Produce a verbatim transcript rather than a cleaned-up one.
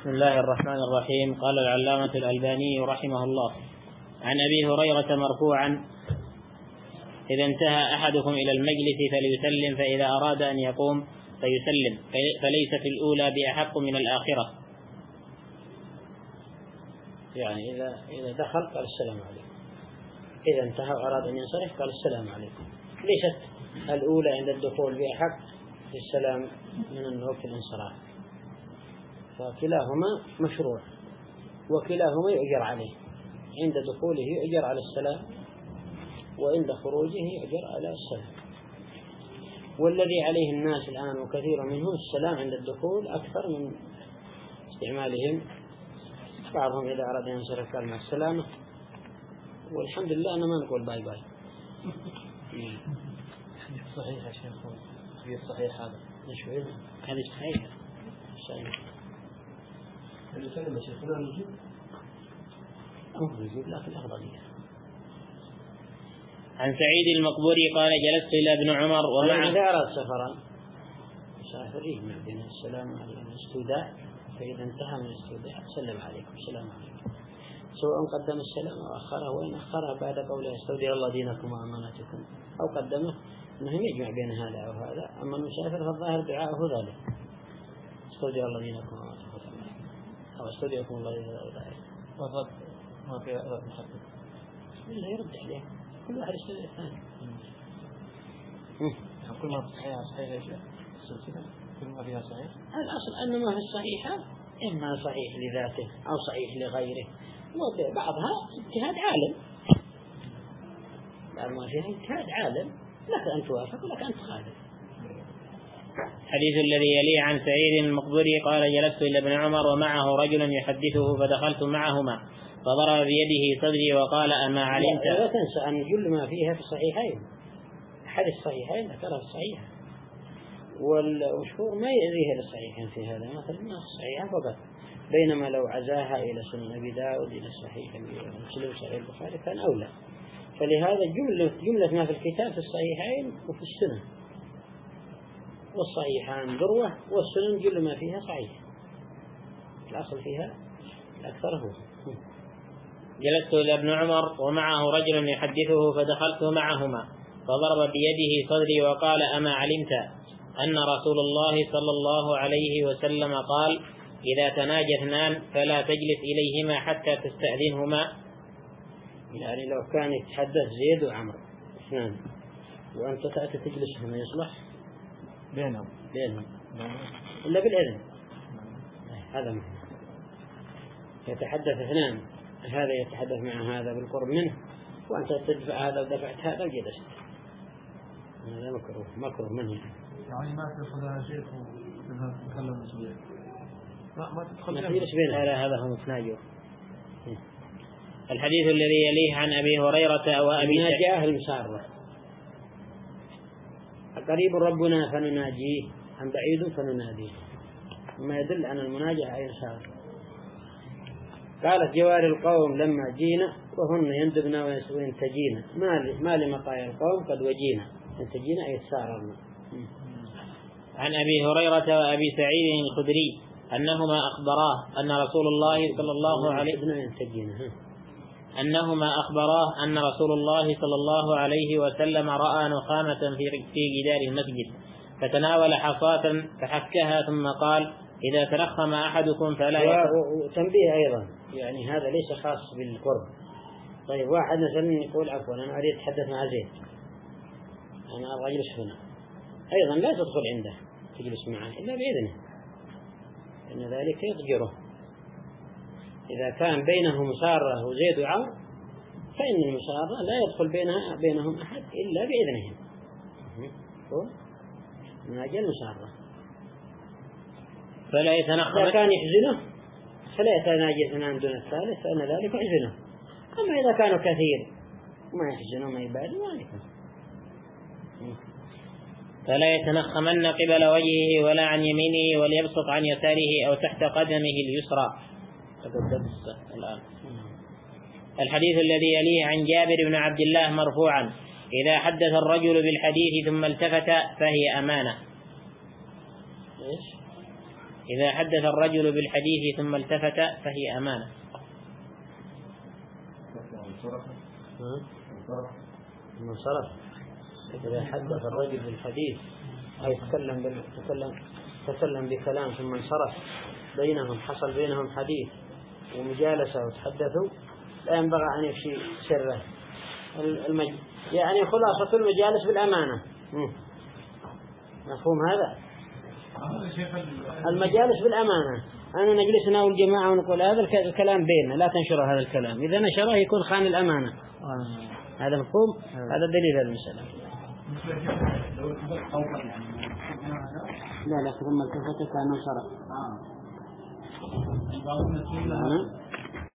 بسم الله الرحمن الرحيم. قال العلامة الألباني رحمه الله: عن أبي هريرة مرفوعا: إذا انتهى أحدكم إلى المجلس فليسلم، فإذا أراد أن يقوم فيسلم، فليست الأولى بأحق من الآخرة. يعني إذا إذا دخل قال السلام عليكم، إذا انتهى وأراد أن ينصرف قال السلام عليكم. ليست الأولى عند الدخول بأحق في السلام من وقت الانصراف، فكلاهما مشروع وكلاهما يؤجر عليه. عند دخوله يؤجر على السلام، وعند خروجه يؤجر على السلام. والذي عليه الناس الآن وكثير منهم السلام عند الدخول أكثر من استعمالهم. بعضهم إذا أراد أن ينصرف قال مع السلامة، والحمد لله أنا ما نقول باي باي. حديث صحيح يا شيخ، حديث صحيح هذا. نشوف حديث صحيح صحيح. اللي سلم يا شيخ فلان يجيب أمر يجيب لكن أفضلية. عن سعيد المقبوري قال: جلست إلى ابن عمر ومعه إذا أراد سفرا مسافر يجمع بين السلام عليكم الاستوداع، فإذا انتهى من الاستوداع سلم عليكم السلام عليكم، سواء قدم السلام أو أخره، وإن أخره بعد قوله استودع الله دينكم وأماناتكم، أو قدمه أنه يجمع بين هذا أو هذا. أما المسافر فالظاهر دعاءه ذلك: استودع الله دينكم وأماناتكم، أو استودعكم الله دينكم وأماناتكم. والرد ما في رد محدد، إلا يرد عليه كل واحد يستودع الثاني. كل ما صحيح صحيح يا شيخ السلسلة كل ما فيها صحيح. الأصل أن ما في الصحيحة إما صحيح لذاته أو صحيح لغيره، وبعضها اجتهاد عالم، بعض ما فيها اجتهاد عالم، لك أن توافق ولك أن تخالف. الحديث الذي يليه عن سعيد المقبوري قال: جلست إلى ابن عمر ومعه رجل يحدثه، فدخلت معهما فضرب بيده صدري وقال: أما علمت. لا تنسى أن كل ما فيها في الصحيحين، أحد الصحيحين ذكرها الصحيحة، والمشهور ما يأذيها للصحيحين في هذا، مثلا ما الصحيحة فقط، بينما لو عزاها إلى سنن أبي داود إلى الصحيح مسلم صحيح البخاري كان أولى. فلهذا جملة, جملة ما في الكتاب في الصحيحين وفي السنن، والصحيحان ذروة والسنن جل ما فيها صحيح، الأصل فيها الأكثر هو. جلست إلى ابن عمر ومعه رجل يحدثه، فدخلت معهما فضرب بيده صدري وقال: أما علمت أن رسول الله صلى الله عليه وسلم قال: إذا تناجى اثنان فلا تجلس إليهما حتى تستأذنهما. يعني لو كان يتحدث زيد وعمر اثنان وأنت تأتي تجلس هنا يصلح بينهم بينهم إلا بالإذن، هذا معنى. يتحدث اثنان، هذا يتحدث مع هذا بالقرب منه، وأنت تدفع هذا ودفعت هذا وجلست، هذا مكروه مكروه منه. يعني ما تدخل على شيخ وتتكلم مسؤولية، ما ما تدخل ما تجلس بين هذا هذا هم تناجوا. الحديث الذي يليه عن أبي هريرة وأبي ناجاه المسارة، قريب ربنا فنناجيه، عن بعيد فنناديه، ما يدل عن المناجاة أي صار. قالت جوار القوم لما جينا وهن يندبن وينتجينا، ما لمقايا القوم قد وجينا، ينتجينا أي ساررنا. عن أبي هريرة وأبي سعيد الخدري أنهما أخبراه أن رسول الله صلى الله عليه أنهما أخبراه أن رسول الله صلى الله عليه وسلم رأى نخامة في جدار المسجد، فتناول حصاة فحكها ثم قال: إذا ترخم أحدكم فلا يقرب. وتنبيه أيضا، يعني هذا ليس خاص بالقرب. طيب واحد مثلا يقول: عفوا أنا أريد أتحدث مع زيد، أنا أبغى أجلس هنا، أيضا لا تدخل عنده تجلس معه إلا بإذنه، إن ذلك يضجره. إذا كان بينهم مسارة وزيد وعمر فإن المسارة لا يدخل بينها بينهم أحد إلا بإذنهم، هو مناجاة المسارة. فلا يتنخم. إذا كان يحزنه فلا يتناجي اثنان دون الثالث، فإن ذلك يحزنه. أما إذا كانوا كثير ما يحزنه ما يبالي ما يكون. فلا يتنخمن قبل وجهه ولا عن يمينه، وليبسط عن يساره أو تحت قدمه اليسرى. الآن الحديث الذي يليه عن جابر بن عبد الله مرفوعا: إذا حدث الرجل بالحديث ثم التفت فهي أمانة. إذا حدث الرجل بالحديث ثم التفت فهي أمانة. من صرف إذا حدث الرجل بالحديث أي تكلم بال... تكلم تكلم بكلام ثم انصرف بينهم، حصل بينهم حديث ومجالسة وتحدثوا، لا ينبغي أن يفشي سره. المج... يعني خلاصة المجالس بالأمانة. مفهوم هذا؟ المجالس بالأمانة، أنا نجلس أنا والجماعة ونقول هذا الكلام بيننا لا تنشر هذا الكلام، إذا نشره يكون خان الأمانة. هذا مفهوم؟ هذا دليل هذا المسألة. لا لا ثم التفت كأنه سرق.